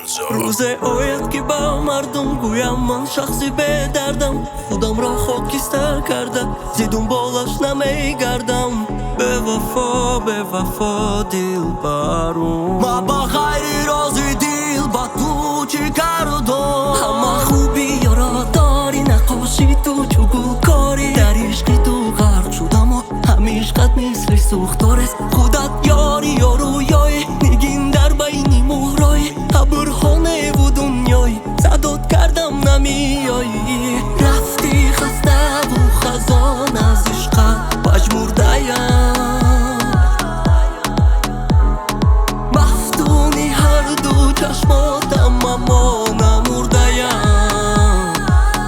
روزه آید که با مردم گویم من شخصی به دردم خودم را خاکستر کردم زی دنبالش نمیگردم به وفا دل برون ما با خیری رازی دل با تو چی کردم همه خوبی را داری نقاشی تو چو گل کاری در عشقی تو غرق شدم و همیش قد مثل سوختارست خودت یاری و رویای نگین در بین مهرای ابرخانه و دنیای صدات کردم نمیایی رفتی خسته و خزان از عشقت پژمرده‌ام مفتونی هر دو چشماتم اما نمرده‌ام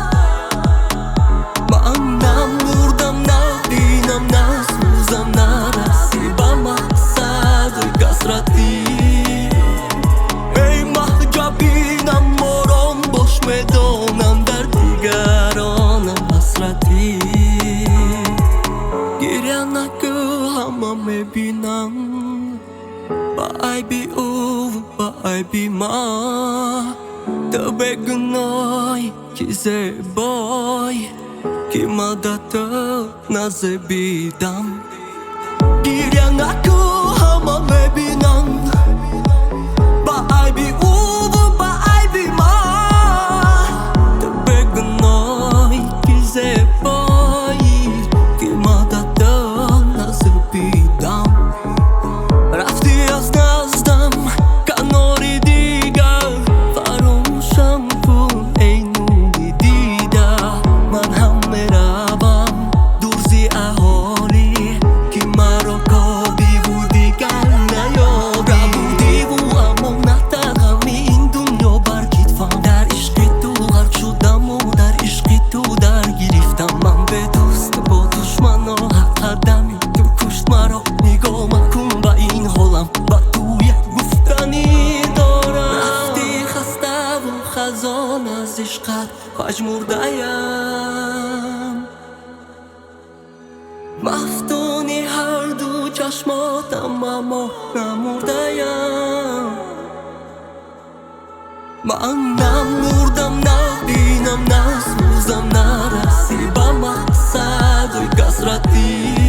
من نمردم نبینم نسوزم نرسی به مقصد کسرتی ای محجبینم مرام باش میدانم در دیگرانم حسرتی گریه نکن همه میبینم با عیبی او و با عیبی ما تو بگنای که زیبای که مدت نزبیدم گریه نکن همه میبینم با عیبی او و با عیبی ما تو بگنای که زیبایی که مدت نزبیدم رفتی از نزدم کناری دیگر فراموشم کن ای نوری دیده من هم میروم دورزی احالی که مرا کابی و دیگر نیابی بودی و اما نتنم این دنیا برکیتفم در عشقی تو غرق شدم و در عشقی تو در گرفتم من به دوست با دشمنا قدمی تو کشت مرا نگاه مکن با این حالم با تو یک گفتنی دارم رفتی خسته و خزان از عشقت پژمرده‌ام مفتونی هر دو چشماتم اما نمرده‌ام من نمردم نبینم نسوزم نرسی به مقصد کسرتی